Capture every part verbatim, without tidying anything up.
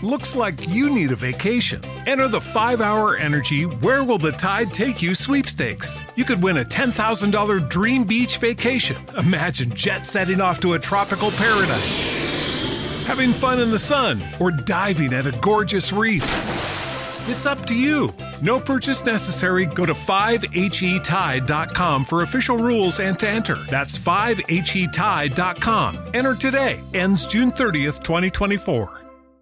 Looks like you need a vacation. Enter the five hour Energy Where Will the Tide Take You sweepstakes. You could win a ten thousand dollars dream beach vacation. Imagine jet setting off to a tropical paradise, having fun in the sun, or diving at a gorgeous reef. It's up to you. No purchase necessary. Go to five H E tide dot com for official rules and to enter. That's five H E tide dot com. Enter today. Ends June thirtieth, twenty twenty-four.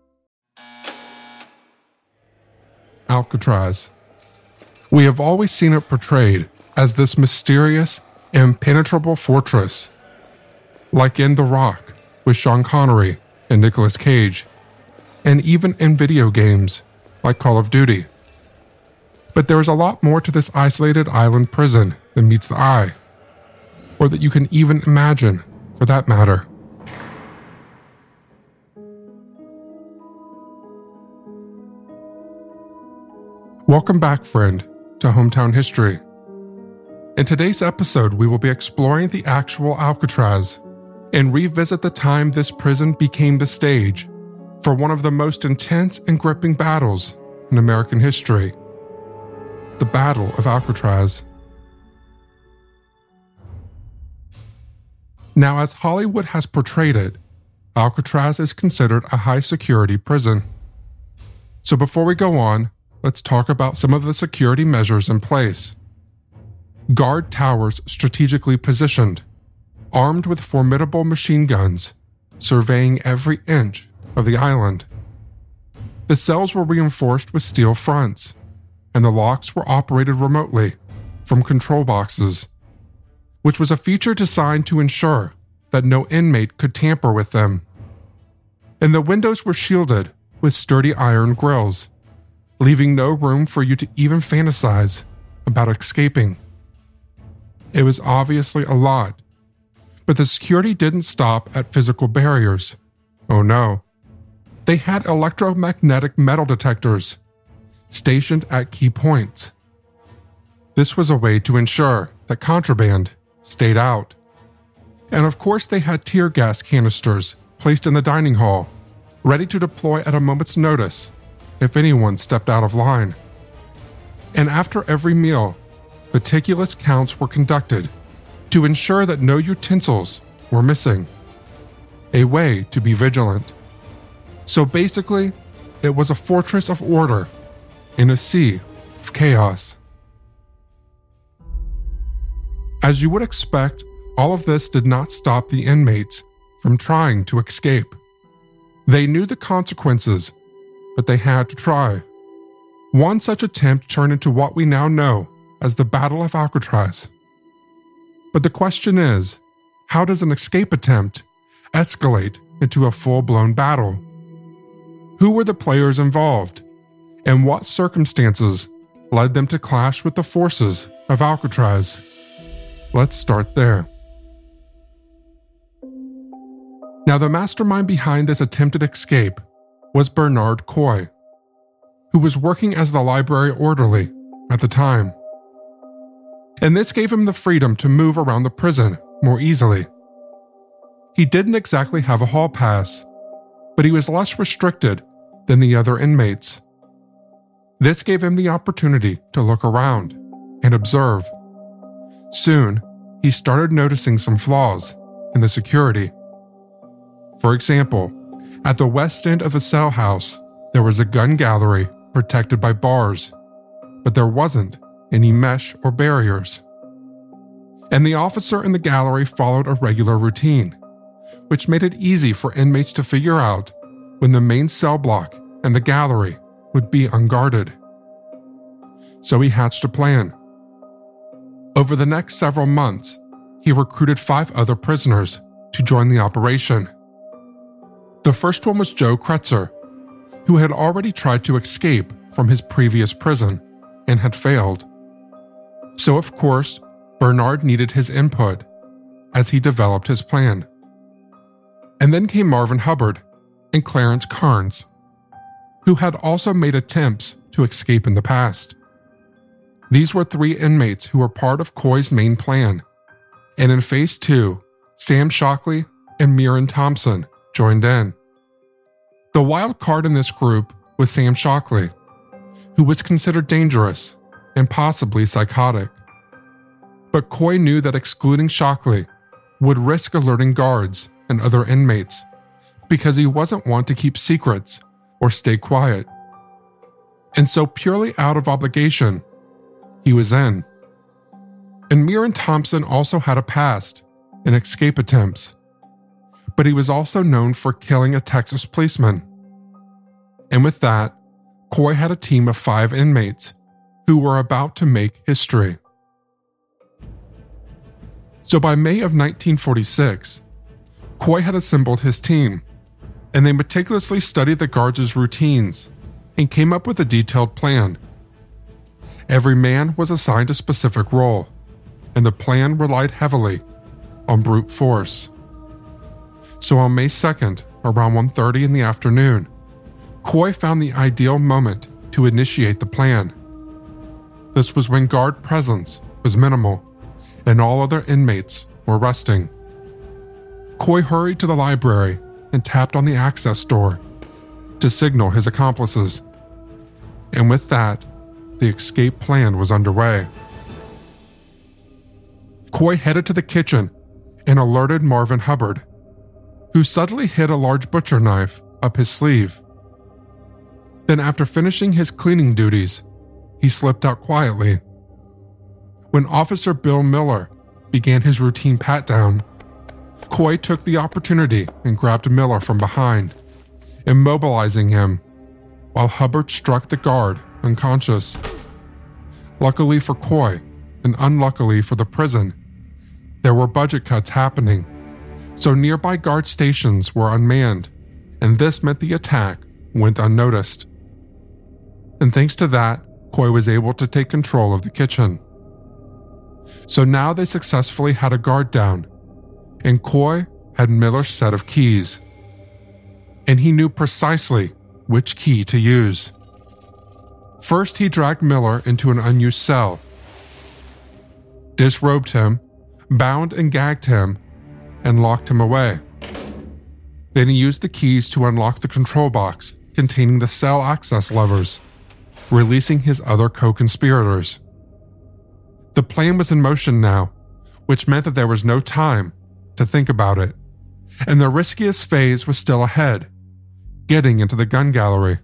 Alcatraz. We have always seen it portrayed as this mysterious, impenetrable fortress, like in The Rock with Sean Connery and Nicolas Cage, and even in video games like Call of Duty. But there is a lot more to this isolated island prison than meets the eye, or that you can even imagine, for that matter. Welcome back, friend, to Hometown History. In today's episode, we will be exploring the actual Alcatraz and revisit the time this prison became the stage for one of the most intense and gripping battles in American history, the Battle of Alcatraz. Now, as Hollywood has portrayed it, Alcatraz is considered a high-security prison. So before we go on, let's talk about some of the security measures in place. Guard towers strategically positioned, armed with formidable machine guns, surveying every inch of the island. The cells were reinforced with steel fronts, and the locks were operated remotely from control boxes, which was a feature designed to ensure that no inmate could tamper with them. And the windows were shielded with sturdy iron grills, leaving no room for you to even fantasize about escaping. It was obviously a lot, but the security didn't stop at physical barriers. Oh no. They had electromagnetic metal detectors stationed at key points. This was a way to ensure that contraband stayed out. And of course, they had tear gas canisters placed in the dining hall, ready to deploy at a moment's notice if anyone stepped out of line. And after every meal, meticulous counts were conducted to ensure that no utensils were missing. A way to be vigilant. So basically, it was a fortress of order in a sea of chaos. As you would expect, all of this did not stop the inmates from trying to escape. They knew the consequences, but they had to try. One such attempt turned into what we now know as the Battle of Alcatraz. But the question is, how does an escape attempt escalate into a full-blown battle? Who were the players involved, and what circumstances led them to clash with the forces of Alcatraz? Let's start there. Now, the mastermind behind this attempted escape was Bernard Coy, who was working as the library orderly at the time. And this gave him the freedom to move around the prison more easily. He didn't exactly have a hall pass, but he was less restricted than the other inmates. This gave him the opportunity to look around and observe. Soon, he started noticing some flaws in the security. For example, at the west end of the cell house, there was a gun gallery protected by bars, but there wasn't any mesh or barriers. And the officer in the gallery followed a regular routine, which made it easy for inmates to figure out when the main cell block and the gallery would be unguarded. So he hatched a plan. Over the next several months, he recruited five other prisoners to join the operation. The first one was Joe Kretzer, who had already tried to escape from his previous prison and had failed. So of course, Bernard needed his input as he developed his plan. And then came Marvin Hubbard and Clarence Carnes, who had also made attempts to escape in the past. These were three inmates who were part of Coy's main plan, and in Phase two, Sam Shockley and Miran Thompson joined in. The wild card in this group was Sam Shockley, who was considered dangerous and possibly psychotic. But Coy knew that excluding Shockley would risk alerting guards and other inmates because he wasn't one to keep secrets or stay quiet. And so purely out of obligation, he was in. And Miran Thompson also had a past in escape attempts, but he was also known for killing a Texas policeman. And with that, Coy had a team of five inmates who were about to make history. So by May of nineteen forty-six, Coy had assembled his team, and they meticulously studied the guards' routines and came up with a detailed plan. Every man was assigned a specific role, and the plan relied heavily on brute force. So on May second, around one thirty in the afternoon, Coy found the ideal moment to initiate the plan. This was when guard presence was minimal and all other inmates were resting. Coy hurried to the library and tapped on the access door to signal his accomplices. And with that, the escape plan was underway. Coy headed to the kitchen and alerted Marvin Hubbard, who suddenly hid a large butcher knife up his sleeve. Then after finishing his cleaning duties, he slipped out quietly. When Officer Bill Miller began his routine pat-down, Coy took the opportunity and grabbed Miller from behind, immobilizing him, while Hubbard struck the guard unconscious. Luckily for Coy, and unluckily for the prison, there were budget cuts happening, so nearby guard stations were unmanned, and this meant the attack went unnoticed. And thanks to that, Coy was able to take control of the kitchen. So now they successfully had a guard down, and Coy had Miller's set of keys. And he knew precisely which key to use. First, he dragged Miller into an unused cell, disrobed him, bound and gagged him, and locked him away. Then he used the keys to unlock the control box containing the cell access levers, releasing his other co-conspirators. The plan was in motion now, which meant that there was no time to think about it, and the riskiest phase was still ahead, getting into the gun gallery.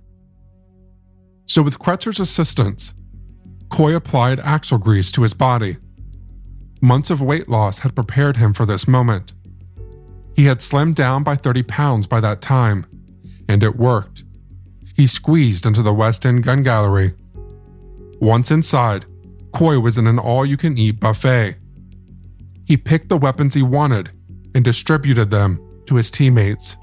So with Kretzer's assistance, Coy applied axle grease to his body. Months of weight loss had prepared him for this moment. He had slimmed down by thirty pounds by that time, and it worked. He squeezed into the West End gun gallery. Once inside, Coy was in an all-you-can-eat buffet. He picked the weapons he wanted and distributed them to his teammates.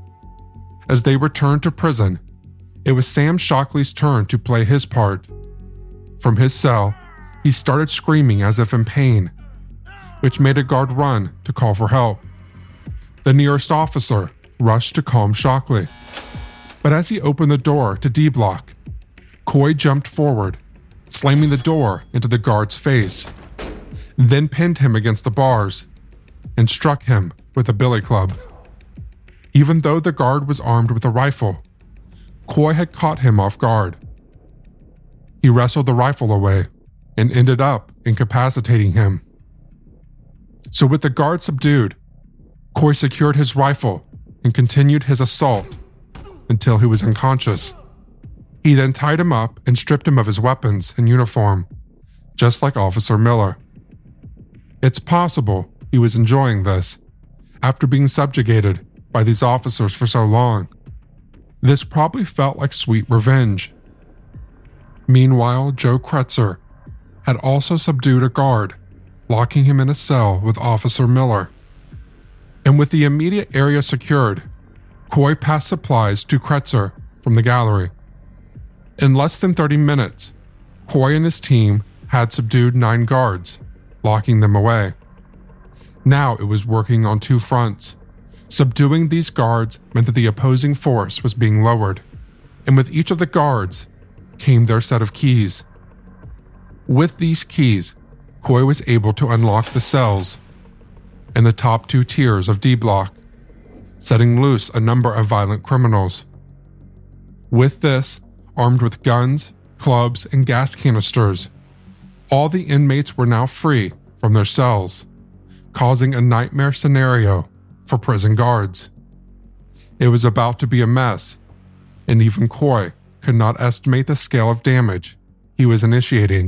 As they returned to prison, it was Sam Shockley's turn to play his part. From his cell, he started screaming as if in pain, which made a guard run to call for help. The nearest officer rushed to calm Shockley. But as he opened the door to D-block, Coy jumped forward, slamming the door into the guard's face, then pinned him against the bars and struck him with a billy club. Even though the guard was armed with a rifle, Coy had caught him off guard. He wrestled the rifle away and ended up incapacitating him. So with the guard subdued, Coy secured his rifle and continued his assault until he was unconscious. He then tied him up and stripped him of his weapons and uniform, just like Officer Miller. It's possible he was enjoying this, after being subjugated by these officers for so long. This probably felt like sweet revenge. Meanwhile, Joe Kretzer had also subdued a guard, locking him in a cell with Officer Miller. And with the immediate area secured, Coy passed supplies to Kretzer from the gallery. In less than thirty minutes, Coy and his team had subdued nine guards, locking them away. Now it was working on two fronts. Subduing these guards meant that the opposing force was being lowered, and with each of the guards came their set of keys. With these keys, Coy was able to unlock the cells and the top two tiers of D-block, setting loose a number of violent criminals With this, armed with guns, clubs, and gas canisters, all the inmates were now free from their cells, causing a nightmare scenario for prison guards. It was about to be a mess, and even Coy could not estimate the scale of damage he was initiating.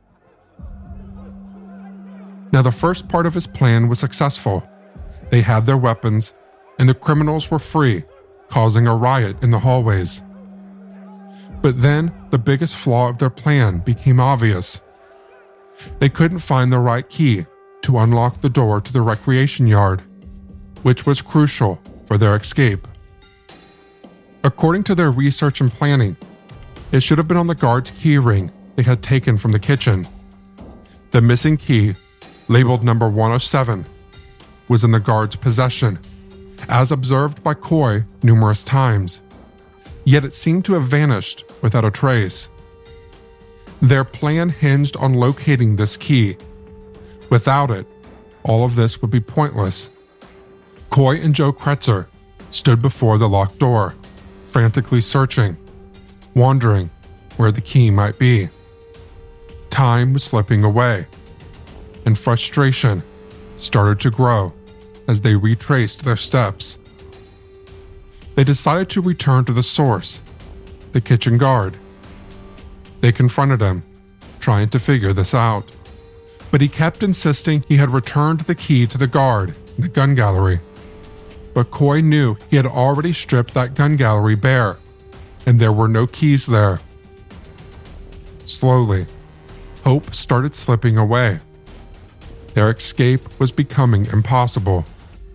Now, the first part of his plan was successful. They had their weapons, and the criminals were free, causing a riot in the hallways. But then, the biggest flaw of their plan became obvious. They couldn't find the right key to unlock the door to the recreation yard, which was crucial for their escape. According to their research and planning, it should have been on the guard's key ring they had taken from the kitchen. The missing key, labeled number one oh seven, was in the guard's possession, as observed by Coy numerous times, yet it seemed to have vanished without a trace. Their plan hinged on locating this key. Without it, all of this would be pointless. Coy and Joe Kretzer stood before the locked door, frantically searching, wondering where the key might be. Time was slipping away, and frustration started to grow as they retraced their steps. They decided to return to the source, the kitchen guard. They confronted him, trying to figure this out, but he kept insisting he had returned the key to the guard in the gun gallery. But Coy knew he had already stripped that gun gallery bare, and there were no keys there. Slowly, hope started slipping away. Their escape was becoming impossible.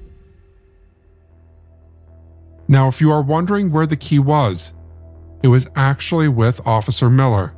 Now, if you are wondering where the key was, it was actually with Officer Miller.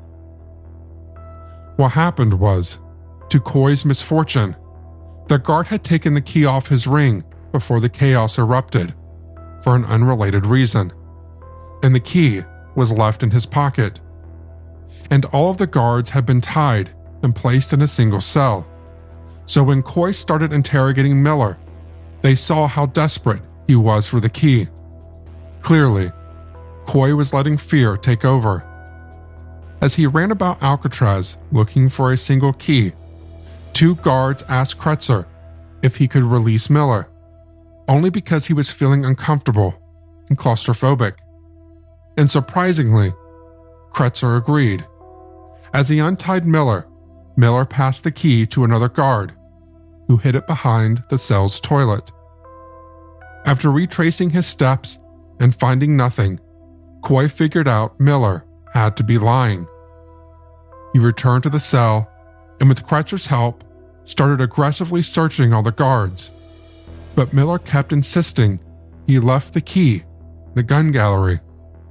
What happened was, to Coy's misfortune, the guard had taken the key off his ring before the chaos erupted, for an unrelated reason, and the key was left in his pocket. And all of the guards had been tied and placed in a single cell. So when Coy started interrogating Miller, they saw how desperate he was for the key. Clearly, Coy was letting fear take over. As he ran about Alcatraz looking for a single key, two guards asked Kretzer if he could release Miller, only because he was feeling uncomfortable and claustrophobic. And surprisingly, Kretzer agreed. As he untied Miller, Miller passed the key to another guard, who hid it behind the cell's toilet. After retracing his steps and finding nothing, Coy figured out Miller had to be lying. He returned to the cell, and with Kretzer's help, started aggressively searching all the guards. But Miller kept insisting he left the key in the gun gallery.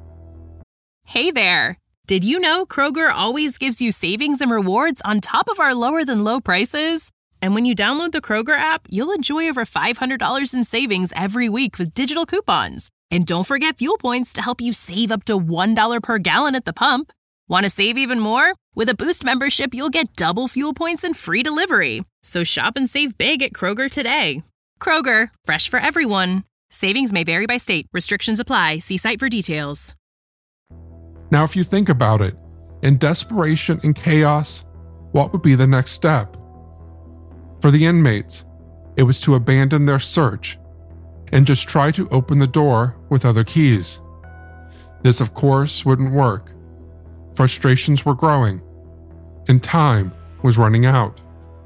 Hey there! Did you know Kroger always gives you savings and rewards on top of our lower-than-low prices? And when you download the Kroger app, you'll enjoy over five hundred dollars in savings every week with digital coupons. And don't forget fuel points to help you save up to one dollar per gallon at the pump. Want to save even more? With a Boost membership, you'll get double fuel points and free delivery. So shop and save big at Kroger today. Kroger, fresh for everyone. Savings may vary by state. Restrictions apply. See site for details. Now, if you think about it, in desperation and chaos, what would be the next step? For the inmates, it was to abandon their search and just try to open the door with other keys. This, of course, wouldn't work. Frustrations were growing, and time was running out.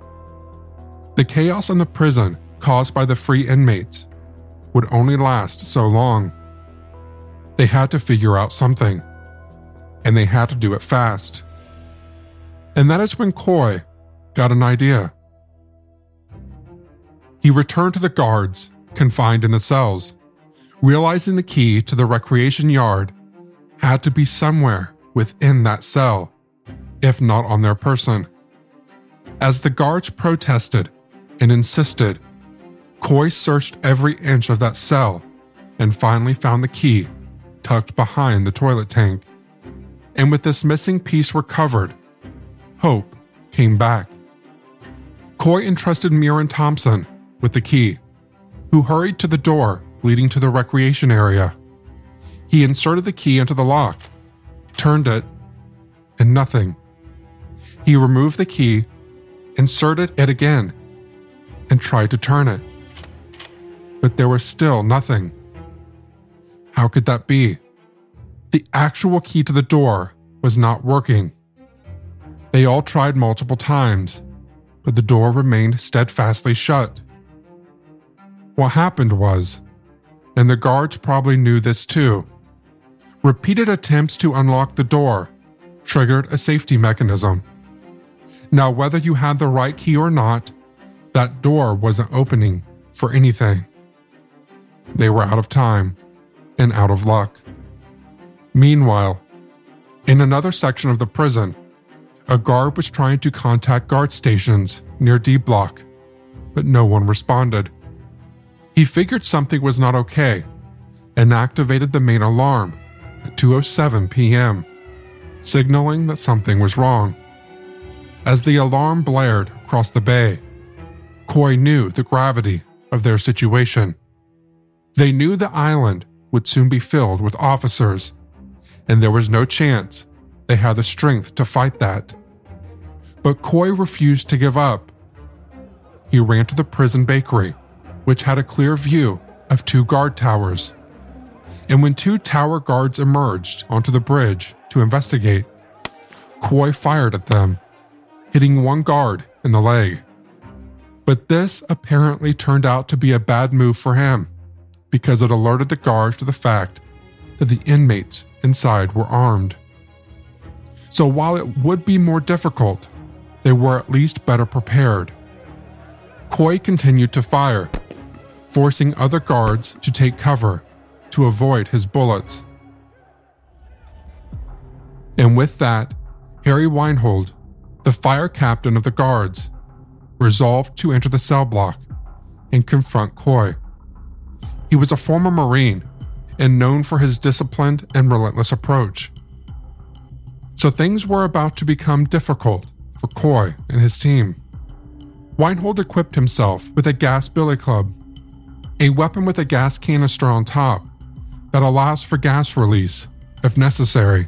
The chaos in the prison caused by the free inmates would only last so long. They had to figure out something, and they had to do it fast. And that is when Coy got an idea. He returned to the guards confined in the cells, realizing the key to the recreation yard had to be somewhere within that cell, if not on their person. As the guards protested and insisted, Coy searched every inch of that cell and finally found the key tucked behind the toilet tank. And with this missing piece recovered, hope came back. Coy entrusted Miran Thompson with the key, who hurried to the door leading to the recreation area. He inserted the key into the lock, turned it, and nothing. He removed the key, inserted it again, and tried to turn it. But there was still nothing. How could that be? The actual key to the door was not working. They all tried multiple times, but the door remained steadfastly shut. What happened was, and the guards probably knew this too, repeated attempts to unlock the door triggered a safety mechanism. Now, whether you had the right key or not, that door wasn't opening for anything. They were out of time and out of luck. Meanwhile, in another section of the prison, a guard was trying to contact guard stations near D Block, but no one responded. He figured something was not okay and activated the main alarm at two oh seven p.m., signaling that something was wrong. As the alarm blared across the bay, Coy knew the gravity of their situation. They knew the island would soon be filled with officers, and there was no chance they had the strength to fight that. But Coy refused to give up. He ran to the prison bakery, which had a clear view of two guard towers. And when two tower guards emerged onto the bridge to investigate, Coy fired at them, hitting one guard in the leg. But this apparently turned out to be a bad move for him, because it alerted the guards to the fact that the inmates inside were armed. So while it would be more difficult, they were at least better prepared. Coy continued to fire, forcing other guards to take cover to avoid his bullets. And with that, Harry Weinhold, the fire captain of the guards, resolved to enter the cell block and confront Coy. He was a former Marine and known for his disciplined and relentless approach. So things were about to become difficult for Coy and his team. Weinhold equipped himself with a gas billy club, a weapon with a gas canister on top that allows for gas release if necessary.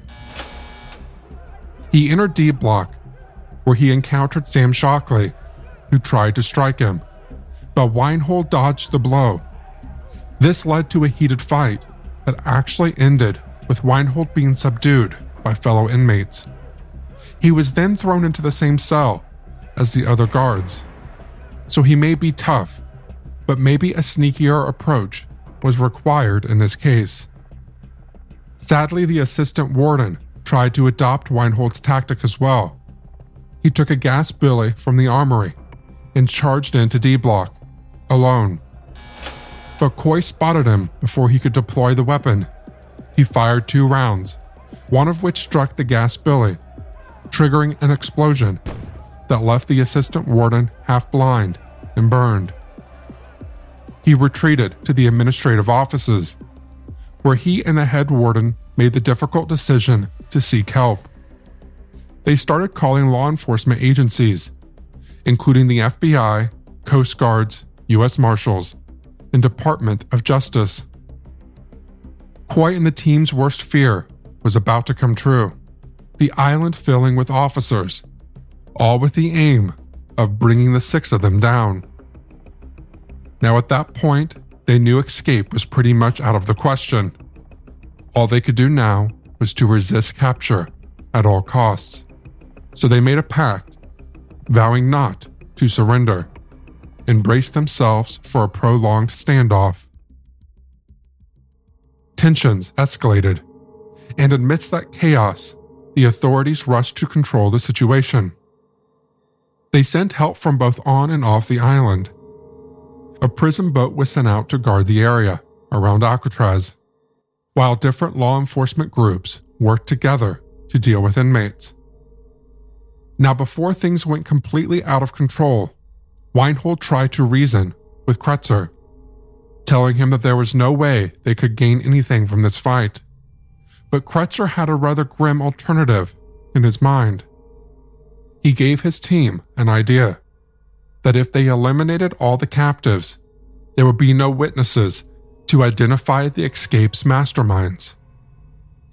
He entered D Block, where he encountered Sam Shockley, who tried to strike him, but Weinhold dodged the blow. This led to a heated fight that actually ended with Weinhold being subdued by fellow inmates. He was then thrown into the same cell as the other guards. So he may be tough, but maybe a sneakier approach was required in this case. Sadly, the assistant warden tried to adopt Weinhold's tactic as well. He took a gas billy from the armory and charged into D Block, alone. But Coy spotted him before he could deploy the weapon. He fired two rounds, one of which struck the gas billy, triggering an explosion that left the assistant warden half blind and burned. He retreated to the administrative offices, where he and the head warden made the difficult decision to seek help. They started calling law enforcement agencies, including the F B I, Coast Guards, U S Marshals, and Department of Justice. Coy and the team's worst fear was about to come true, the island filling with officers, all with the aim of bringing the six of them down. Now at that point, they knew escape was pretty much out of the question. All they could do now was to resist capture at all costs. So they made a pact, vowing not to surrender, and braced themselves for a prolonged standoff. Tensions escalated, and amidst that chaos, the authorities rushed to control the situation. They sent help from both on and off the island. A prison boat was sent out to guard the area around Alcatraz, while different law enforcement groups worked together to deal with inmates. Now, before things went completely out of control, Weinhold tried to reason with Kretzer, telling him that there was no way they could gain anything from this fight. But Kretzer had a rather grim alternative in his mind. He gave his team an idea that if they eliminated all the captives, there would be no witnesses to identify the escape's masterminds.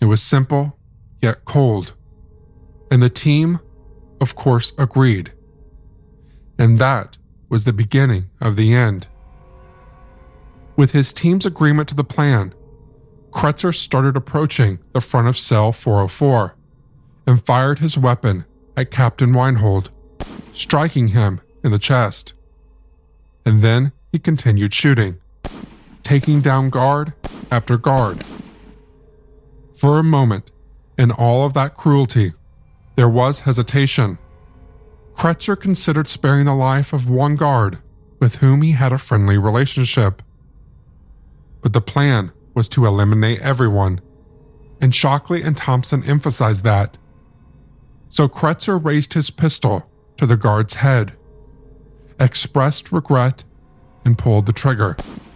It was simple, yet cold. And the team, of course, agreed. And that was the beginning of the end. With his team's agreement to the plan, Kretzer started approaching the front of cell four oh four and fired his weapon at Captain Weinhold, striking him in the chest. And then he continued shooting, taking down guard after guard. For a moment, in all of that cruelty, there was hesitation. Kretzer considered sparing the life of one guard with whom he had a friendly relationship. But the plan was to eliminate everyone, and Shockley and Thompson emphasized that. So Kretzer raised his pistol to the guard's head, expressed regret, and pulled the trigger.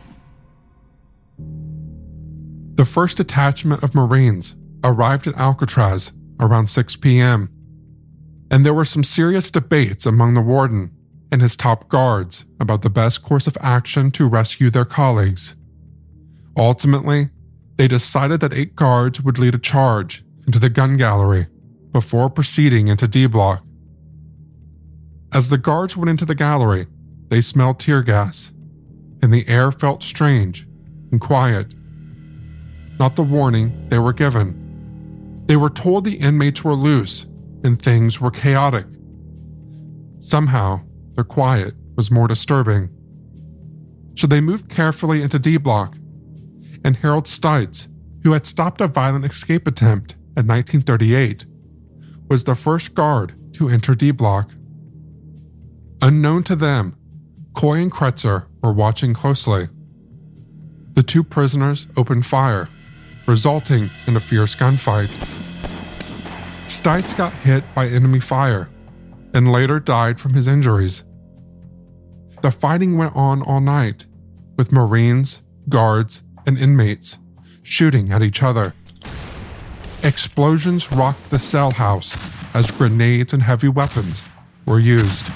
The first detachment of Marines arrived at Alcatraz around six p.m., and there were some serious debates among the warden and his top guards about the best course of action to rescue their colleagues. Ultimately, they decided that eight guards would lead a charge into the gun gallery before proceeding into D Block. As the guards went into the gallery, they smelled tear gas, and the air felt strange and quiet. Not the warning they were given. They were told the inmates were loose and things were chaotic. Somehow, their quiet was more disturbing. So they moved carefully into D Block, and Harold Stites, who had stopped a violent escape attempt in nineteen thirty-eight, was the first guard to enter D Block. Unknown to them, Coy and Kretzer were watching closely. The two prisoners opened fire, resulting in a fierce gunfight. Stites got hit by enemy fire and later died from his injuries. The fighting went on all night, with Marines, guards, and inmates shooting at each other. Explosions rocked the cell house as grenades and heavy weapons were used.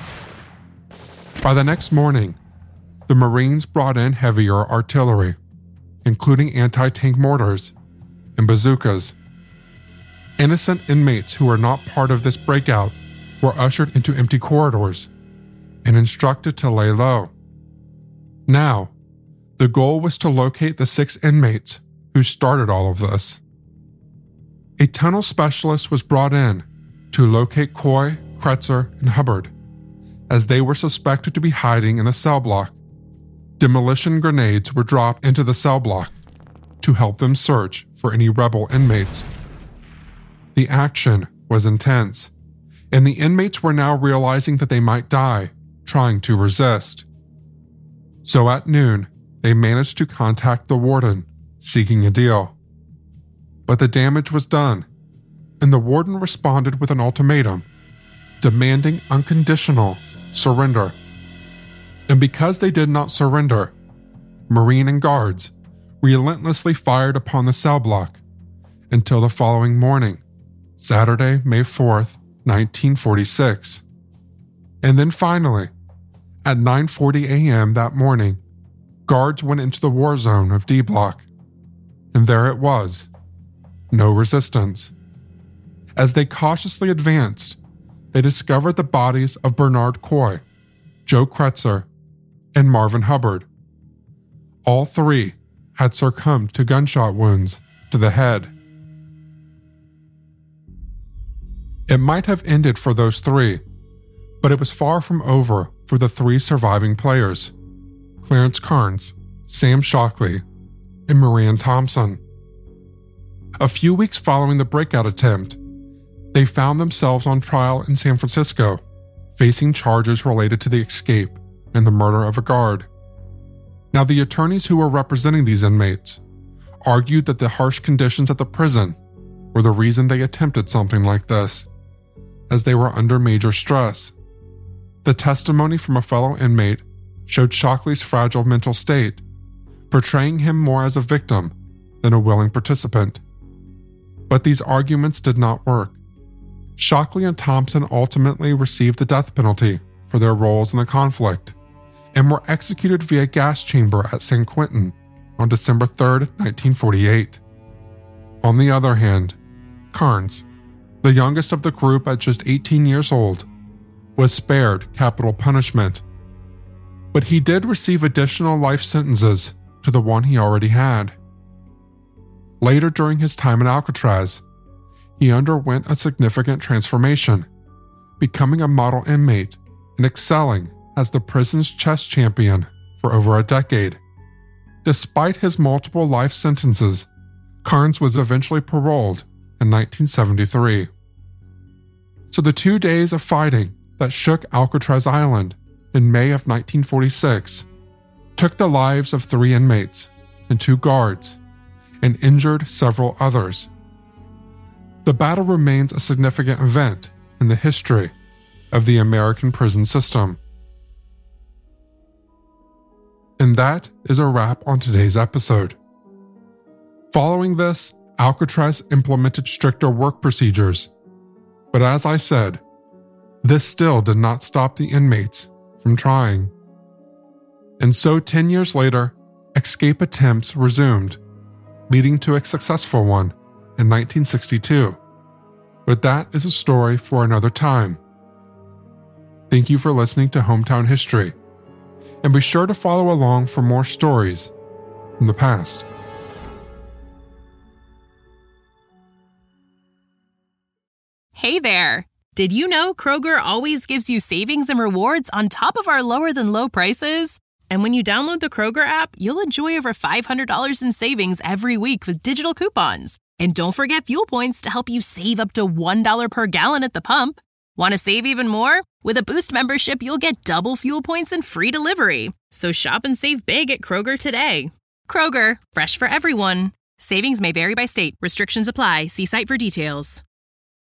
By the next morning, the Marines brought in heavier artillery, including anti-tank mortars and bazookas. Innocent inmates who were not part of this breakout were ushered into empty corridors and instructed to lay low. Now, the goal was to locate the six inmates who started all of this. A tunnel specialist was brought in to locate Coy, Kretzer, and Hubbard, as they were suspected to be hiding in the cell block. Demolition grenades were dropped into the cell block to help them search for any rebel inmates. The action was intense, and the inmates were now realizing that they might die trying to resist. So at noon, they managed to contact the warden, seeking a deal. But the damage was done, and the warden responded with an ultimatum, demanding unconditional surrender. And because they did not surrender, Marine and guards relentlessly fired upon the cell block until the following morning, Saturday, May fourth, nineteen forty-six. And then finally, at nine forty a.m. that morning, guards went into the war zone of D Block. And there it was, no resistance. As they cautiously advanced, they discovered the bodies of Bernard Coy, Joe Kretzer, and Marvin Hubbard. All three had succumbed to gunshot wounds to the head. It might have ended for those three, but it was far from over for the three surviving players, Clarence Carnes, Sam Shockley, and Moran Thompson. A few weeks following the breakout attempt, they found themselves on trial in San Francisco, facing charges related to the escape and the murder of a guard. Now, the attorneys who were representing these inmates argued that the harsh conditions at the prison were the reason they attempted something like this, as they were under major stress. The testimony from a fellow inmate showed Shockley's fragile mental state, portraying him more as a victim than a willing participant. But these arguments did not work. Shockley and Thompson ultimately received the death penalty for their roles in the conflict and were executed via gas chamber at San Quentin on December third, nineteen forty-eight. On the other hand, Carnes, the youngest of the group at just eighteen years old, was spared capital punishment. But he did receive additional life sentences to the one he already had. Later during his time in Alcatraz, he underwent a significant transformation, becoming a model inmate and excelling as the prison's chess champion for over a decade. Despite his multiple life sentences, Carnes was eventually paroled in nineteen seventy-three. So the two days of fighting that shook Alcatraz Island in May of nineteen forty-six took the lives of three inmates and two guards and injured several others. The battle remains a significant event in the history of the American prison system. And that is a wrap on today's episode. Following this, Alcatraz implemented stricter work procedures. But as I said, this still did not stop the inmates from trying. And so ten years later, escape attempts resumed, leading to a successful one in nineteen sixty-two. But that is a story for another time. Thank you for listening to Hometown History, and be sure to follow along for more stories from the past. Hey there! Did you know Kroger always gives you savings and rewards on top of our lower-than-low prices? And when you download the Kroger app, you'll enjoy over five hundred dollars in savings every week with digital coupons. And don't forget fuel points to help you save up to one dollar per gallon at the pump. Want to save even more? With a Boost membership, you'll get double fuel points and free delivery. So shop and save big at Kroger today. Kroger, fresh for everyone. Savings may vary by state. Restrictions apply. See site for details.